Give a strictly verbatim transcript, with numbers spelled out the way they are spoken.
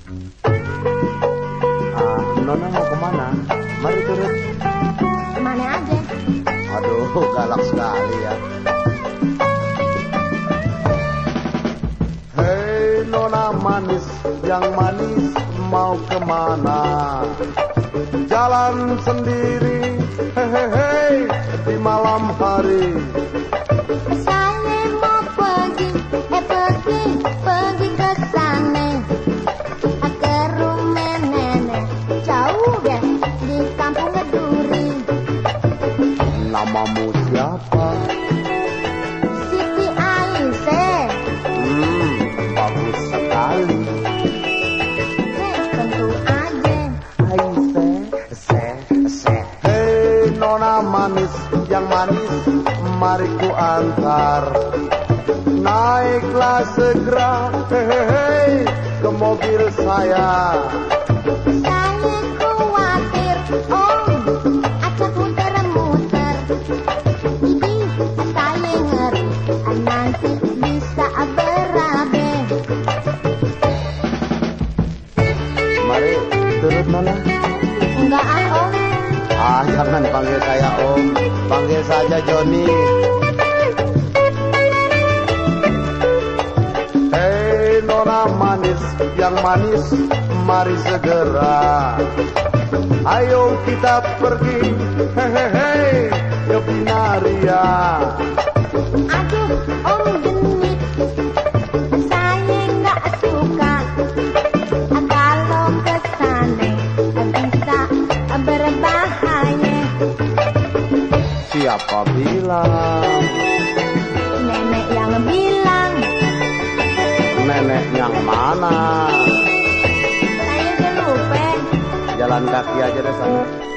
Ah, Nona mau kemana? Mari turun. Kemana aja? Aduh, galak sekali ya. Hei Nona manis, yang manis mau kemana? Jalan sendiri, hehehe, di malam hari. Saya mau pergi, eh pergi, pergi ke sana, ke rumah nenek, jauh deh di kampung Keduri. Namamu siapa? Siti Aisyah. Hmm, bagus sekali. Eh, tentu aja. Aisyah, se, se. Hei Nona manis, yang manis, mari ku antar. Naiklah segera, hehehe, ke mobil saya. Saya khawatir, oh, acak muter-muter. Ini saya ngeri, nanti bisa berabe. Mari turun Nona. Enggak ah, Om. Ah, jangan panggil saya Om, panggil saja Joni. Hei Nona manis, yang manis, mari segera. Ayo kita pergi, hehehe, ke Binaria. Aduh, Om genit, saya nggak suka kalau ke sana bisa berbahaya. Siapa bilang? Nenek yang bilang, Nenek yang mana? saya udah lupa. Jalan kaki aja deh sana.